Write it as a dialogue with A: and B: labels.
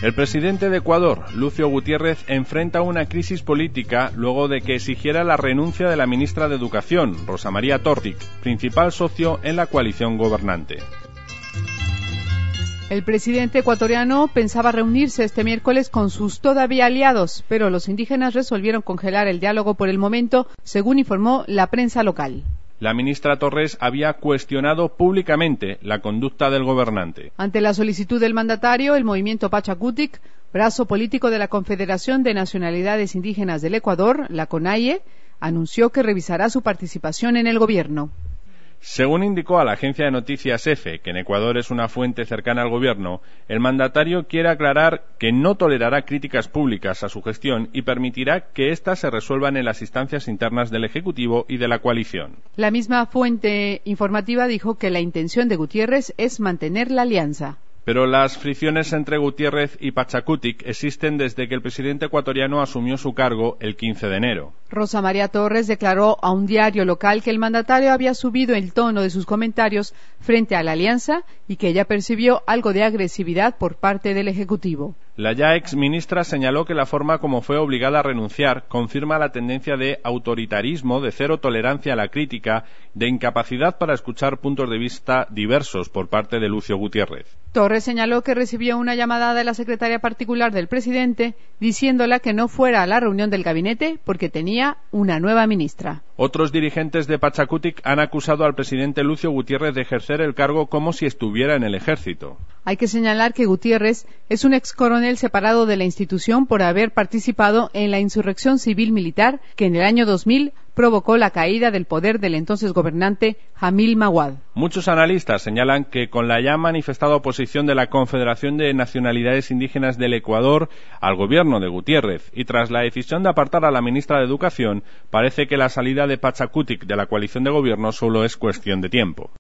A: El presidente de Ecuador, Lucio Gutiérrez, enfrenta una crisis política luego de que exigiera la renuncia de la ministra de Educación, Rosa María Torres, principal socio en la coalición gobernante.
B: El presidente ecuatoriano pensaba reunirse este miércoles con sus todavía aliados, pero los indígenas resolvieron congelar el diálogo por el momento, según informó la prensa local.
A: La ministra Torres había cuestionado públicamente la conducta del gobernante.
B: Ante la solicitud del mandatario, el movimiento Pachakutik, brazo político de la Confederación de Nacionalidades Indígenas del Ecuador, la CONAIE, anunció que revisará su participación en el gobierno.
A: Según indicó a la agencia de noticias EFE, que en Ecuador es una fuente cercana al gobierno, el mandatario quiere aclarar que no tolerará críticas públicas a su gestión y permitirá que éstas se resuelvan en las instancias internas del Ejecutivo y de la coalición.
B: La misma fuente informativa dijo que la intención de Gutiérrez es mantener la alianza.
A: Pero las fricciones entre Gutiérrez y Pachakutik existen desde que el presidente ecuatoriano asumió su cargo el 15 de enero.
B: Rosa María Torres declaró a un diario local que el mandatario había subido el tono de sus comentarios frente a la alianza y que ella percibió algo de agresividad por parte del Ejecutivo.
A: La ya ex ministra señaló que la forma como fue obligada a renunciar confirma la tendencia de autoritarismo, de cero tolerancia a la crítica, de incapacidad para escuchar puntos de vista diversos por parte de Lucio Gutiérrez.
B: Torres señaló que recibió una llamada de la secretaria particular del presidente diciéndola que no fuera a la reunión del gabinete porque tenía una nueva ministra.
A: Otros dirigentes de Pachakutik han acusado al presidente Lucio Gutiérrez de ejercer el cargo como si estuviera en el ejército.
B: Hay que señalar que Gutiérrez es un ex coronel separado de la institución por haber participado en la insurrección civil militar que en el año 2000 provocó la caída del poder del entonces gobernante Jamil Mahuad.
A: Muchos analistas señalan que con la ya manifestada oposición de la Confederación de Nacionalidades Indígenas del Ecuador al gobierno de Gutiérrez y tras la decisión de apartar a la ministra de Educación, parece que la salida de Pachakutik de la coalición de gobierno solo es cuestión de tiempo.